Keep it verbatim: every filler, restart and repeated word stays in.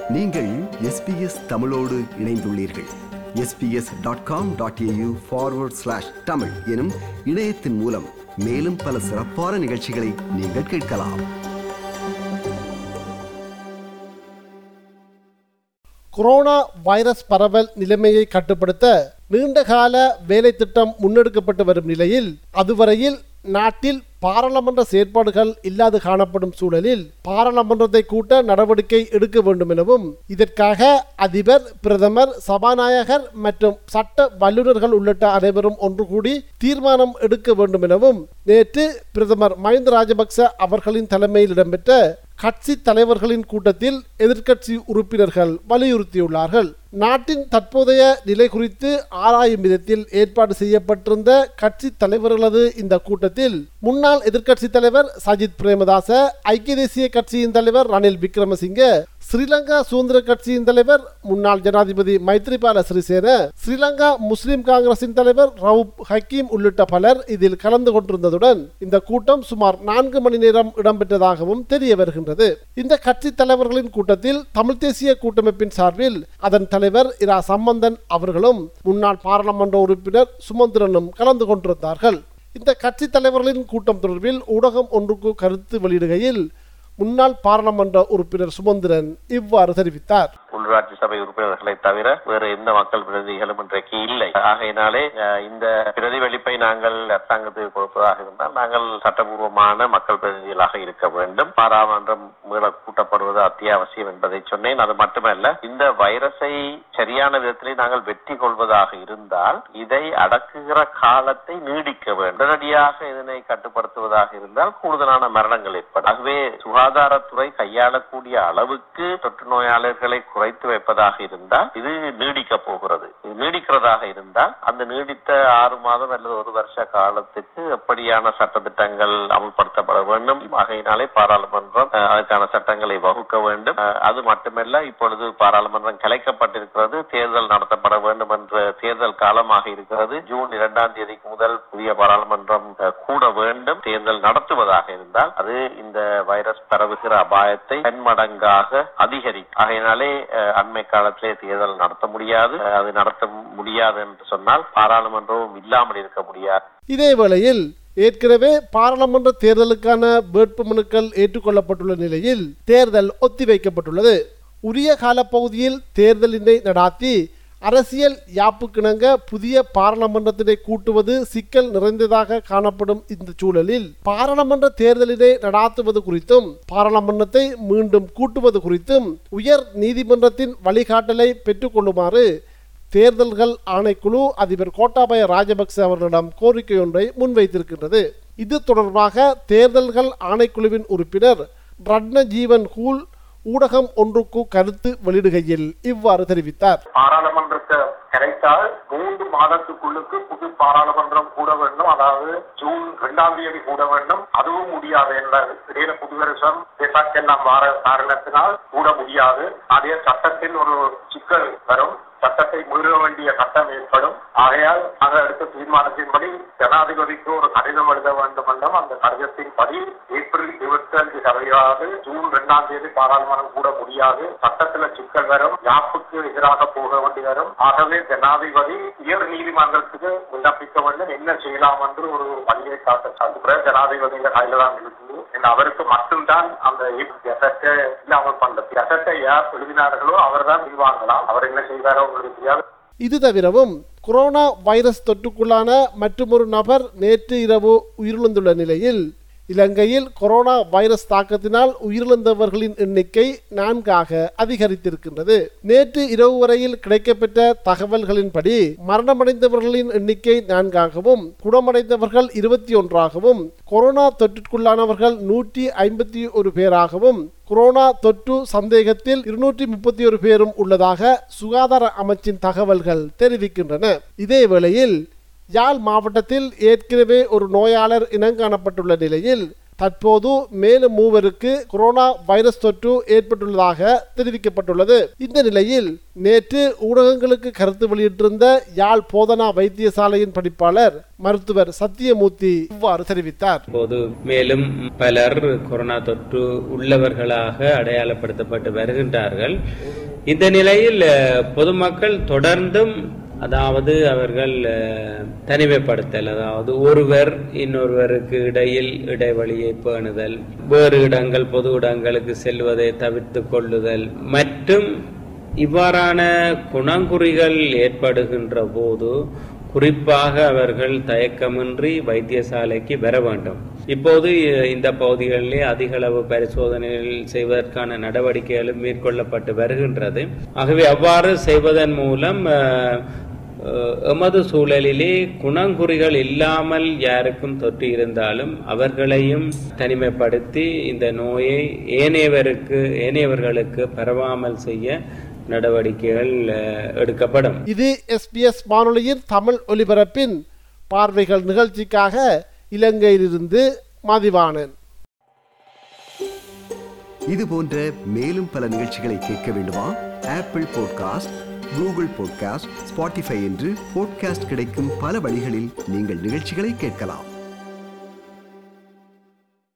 நீங்கள் S B S தமிழோடு இணைந்துள்ளீர்கள். S B S dot com dot A U forward slash Tamil எனும் இணையத்தின் மூலம் மேலும் பல சிறப்பான நிகழ்ச்சிகளை நீங்கள் கேட்கலாம். கொரோனா வைரஸ் பரவல் நிலைமையை கட்டுப்படுத்த நீண்டகால வேலை திட்டம் முன்னெடுக்கப்பட்டு வரும் நிலையில் அதுவரையில் நாட்டில் பாராளுமன்ற செயற்பாடுகள் இல்லாது காணப்படும் சூழலில் பாராளுமன்றத்தை கூட்ட நடவடிக்கை எடுக்க வேண்டும் எனவும் இதற்காக அதிபர், பிரதமர், சபாநாயகர் மற்றும் சட்ட வல்லுநர்கள் உள்ளிட்ட அனைவரும் ஒன்று கூடி தீர்மானம் எடுக்க வேண்டும் எனவும் நேற்று பிரதமர் மஹிந்த ராஜபக்ச அவர்களின் தலைமையில் இடம்பெற்ற கட்சி தலைவர்களின் கூட்டத்தில் எதிர்க்கட்சி உறுப்பினர்கள் வலியுறுத்தியுள்ளார்கள். நாட்டின் தற்போதைய நிலை குறித்து ஆராயும் விதத்தில் ஏற்பாடு செய்யப்பட்டிருந்த கட்சி தலைவர்களது இந்த கூட்டத்தில் முன்னாள் எதிர்க்கட்சி தலைவர் சஜித் பிரேமதாச, ஐக்கிய தேசிய கட்சியின் தலைவர் ரணில் விக்ரமசிங்க, ஸ்ரீலங்கா சுதந்திர கட்சியின் தலைவர் முன்னாள் ஜனாதிபதி மைத்ரிபால சிறிசேன, ஸ்ரீலங்கா முஸ்லிம் காங்கிரசின் தலைவர் ரவுப் ஹக்கீம் உள்ளிட்ட பலர் இதில் கலந்து கொண்டிருந்ததுடன் இந்த கூட்டம் சுமார் நான்கு மணி நேரம் இடம்பெற்றதாகவும் தெரிய வருகின்றது. இந்த கட்சி தலைவர்களின் கூட்டத்தில் தமிழ் தேசிய கூட்டமைப்பின் சார்பில் அதன் தலைவர் இரா சம்பந்தன் அவர்களும் முன்னாள் பாராளுமன்ற உறுப்பினர் சுமந்திரனும் கலந்து கொண்டிருந்தார்கள். இந்த கட்சி தலைவர்களின் கூட்டம் தொடர்பில் ஊடகம் ஒன்றுக்கு கருத்து வெளியிடுகையில் முன்னாள் பாராளுமன்ற உறுப்பினர் சுமந்திரன் இவ்வாறு தெரிவித்தார். உள்ளாட்சி சபை உறுப்பினர்களை தவிர வேறு எந்த மக்கள் பிரதிநிதிகளும் இன்றைக்கு இல்லை. ஆகையினாலே இந்த பிரதிபலிப்பை நாங்கள் அரசாங்கத்துக்கு கொடுப்பதாக இருந்தால் நாங்கள் சட்டபூர்வமான மக்கள் பிரதிநிதிகளாக இருக்க வேண்டும். பாராளுமன்றம் மீள கூட்டப்படுவது அத்தியாவசியம் என்பதை சொன்னேன். அது மட்டுமல்ல, இந்த வைரஸை சரியான விதத்திலே நாங்கள் வெற்றி கொள்வதாக இருந்தால் இதை அடக்குகிற காலத்தை நீடிக்க வேண்டும். உடனடியாக இதனை கட்டுப்படுத்துவதாக இருந்தால் கூடுதலான மரணங்கள் ஏற்படும். ஆகவே சுகாதாரத்துறை கையாளக்கூடிய அளவுக்கு தொற்று நோயாளர்களை குறைத்து வைப்பதாக இருந்தால் இது நீடிக்க போகிறது. இது நீடிக்கிறதாக இருந்தால் அந்த நீடித்த ஆறு மாதம் அல்லது ஒரு வருஷ காலத்துக்கு எப்படியான சட்டத்திட்டங்கள் அமல்படுத்தப்பட வேண்டும். ஆகையினாலே பாராளுமன்றம் அதற்கான சட்டங்களை வகுக்க வேண்டும். அது மட்டுமல்ல, இப்பொழுது பாராளுமன்றம் கலைக்கப்பட்டிருக்கிறது, தேர்தல் நடத்தப்பட வேண்டும் என்ற தேர்தல் காலமாக இருக்கிறது. ஜூன் இரண்டாம் தேதிக்கு முதல் புதிய பாராளுமன்றம் கூட வேண்டும். தேர்தல் நடத்துவதாக இருந்தால் அது இந்த வைரஸ் பரவுகிற அபாயத்தை பன்மடங்காக அதிகரிக்கும். ஆகையினாலே அண்மை காலத்திலே தேர்தல் நடத்த முடியாது. அது நடத்த முடியாது என்று சொன்னால் பாராளுமன்றமும் இல்லாமல் இருக்க முடியாது. இதே வேளையில் ஏற்கனவே பாராளுமன்ற தேர்தலுக்கான வேட்புமனுக்கள் ஏற்றுக்கொள்ளப்பட்டுள்ள நிலையில் தேர்தல் ஒத்திவைக்கப்பட்டுள்ளது. உரிய காலப்பகுதியில் தேர்தலினை நடாத்தி அரசியல் யாப்புக்கிணங்க புதிய பாராளுமன்றத்தினை கூட்டுவது சிக்கல் நிறைந்ததாக காணப்படும் இந்த சூழலில் பாராளுமன்ற தேர்தலினை நடாத்துவது குறித்தும் பாராளுமன்றத்தை மீண்டும் கூட்டுவது குறித்தும் உயர் நீதிமன்றத்தின் வழிகாட்டலை பெற்றுக்கொள்ளுமாறு தேர்தல்கள் ஆணைக்குழு அதிபர் கோட்டாபய ராஜபக்ச அவர்களிடம் கோரிக்கை ஒன்றை முன்வைத்திருக்கின்றது. இது தொடர்பாக தேர்தல்கள் ஆணைக்குழுவின் உறுப்பினர் ரட்ன ஜீவன் ஹூல் ஊடகம் ஒன்றுக்கு கருத்து வெளியிடுகையில் இவ்வாறு தெரிவித்தார். பாராளுமன்றத்தை கிடைத்தால் மூன்று மாதத்துக்குள்ளுக்கு புது பாராளுமன்றம் கூட வேண்டும். அதாவது ஜூன் இரண்டாம் தேதி கூட வேண்டும். அதுவும் முடியாது என்றார். திடீரென புது வருஷம் பேசாக்கெல்லாம் மாற காரணத்தினால் கூட முடியாது. அதே சட்டத்தில் ஒரு சிக்கல் வரும். சட்டத்தை மீற வேண்டிய சட்டம் ஏற்படும். ஆகையால் நாங்கள் எடுத்த தீர்மானத்தின்படி ஜனாதிபதிக்கு ஒரு கடிதம் எழுத வேண்டும் என்றும் அந்த கடிதத்தின்படி ஏப்ரல் இருபத்தி அஞ்சு தவிராது ஜூன் இரண்டாம் தேதி பாராளுமன்றம் கூட முடியாது. சட்டத்துல சிக்கல் வரும். யாப்புக்கு எதிராக போக வேண்டி வரும். ஆகவே ஜனாதிபதி உயர் நீதிமன்றத்துக்கு விண்ணப்பிக்க வேண்டும். என்ன செய்யலாம் என்று ஒரு வழியை காட்ட ஜனாதிபதியின் கையில தான் இருக்குது. அவருக்கு மட்டும்தான் அந்த இல்லாமல் பண்றது. எசட்டை யார் எழுதினார்களோ அவர் தான் செய்வாங்களாம். அவர் என்ன செய்வாரோ உங்களுக்கு தெரியாது. இது தவிரவும் கொரோனா வைரஸ் தொற்றுக்குள்ளான மற்றொரு நபர் நேற்று இரவு உயிரிழந்துள்ள நிலையில் இலங்கையில் கொரோனா வைரஸ் தாக்கத்தினால் உயிரிழந்தவர்களின் எண்ணிக்கை நான்காக அதிகரித்திருக்கின்றது. நேற்று இரவு வரையில் கிடைக்கப்பெற்ற தகவல்களின்படி மரணமடைந்தவர்களின் எண்ணிக்கை நான்காகவும் குணமடைந்தவர்கள் இருபத்தி ஒன்றாகவும் கொரோனா தொற்றுக்குள்ளானவர்கள் நூற்றி ஐம்பத்தி ஒரு பேராகவும் கொரோனா தொற்று சந்தேகத்தில் இருநூற்றி முப்பத்தி ஒரு பேரும் உள்ளதாக சுகாதார அமைச்சின் தகவல்கள் தெரிவிக்கின்றன. இதே வேளையில் யாழ் மாவட்டத்தில் ஏற்கனவே ஒரு நோயாளர் இனங்காணப்பட்டுள்ள நிலையில் தற்போது மேலும் மூவருக்கு கொரோனா வைரஸ் தொற்று ஏற்பட்டுள்ளதாக தெரிவிக்கப்பட்டுள்ளது. இந்த நிலையில் நேற்று ஊடகங்களுக்கு கருத்து வெளியிட்டிருந்த யாழ் போதனா வைத்தியசாலையின் படிப்பாளர் மருத்துவர் சத்தியமூர்த்தி இவ்வாறு தெரிவித்தார். போது மேலும் பலர் கொரோனா தொற்று உள்ளவர்களாக அடையாளப்படுத்தப்பட்டு வருகின்றார்கள். இந்த நிலையில் பொதுமக்கள் தொடர்ந்தும் அதாவது அவர்கள் தனிமைப்படுத்தல், அதாவது ஒருவர் இன்னொருவருக்கு இடையில் இடைவெளியை பேணுதல், வேறு இடங்கள் பொது இடங்களுக்கு செல்வதை தவிர்த்து கொள்ளுதல் மற்றும் இவ்வாறான குணங்குறிகள் ஏற்படுகின்ற போது குறிப்பாக அவர்கள் தயக்கமின்றி வைத்தியசாலைக்கு வர வேண்டும். இப்போது இந்த பகுதிகளிலே அதிக அளவு பரிசோதனைகள் செய்வதற்கான நடவடிக்கைகளும் மேற்கொள்ளப்பட்டு வருகின்றது. ஆகவே அவ்வாறு செய்வதன் மூலம் எமது சூழலிலே குணங்குறிகள் இல்லாமல் யாருக்கும் தொற்று இருந்தாலும் அவர்களையும் தனிமைப்படுத்தி இந்த நோயை ஏனையவருக்கு ஏனையவர்களுக்கு பரவாமல் செய்ய நடவடிக்கைகள் எடுக்கப்படும். இது எஸ்பிஎஸ் வானொலியின் தமிழ் ஒலிபரப்பின் பார்வைகள் நிகழ்ச்சிக்காக இலங்கையிலிருந்து மதிவாணன். இது போன்ற மேலும் பல நிகழ்ச்சிகளை கேட்க வேண்டுமா? Apple podcast, Google podcast, Spotify என்று பாட்காஸ்ட் கிடைக்கும் பல வழிகளில் நீங்கள் நிகழ்ச்சிகளை கேட்கலாம்.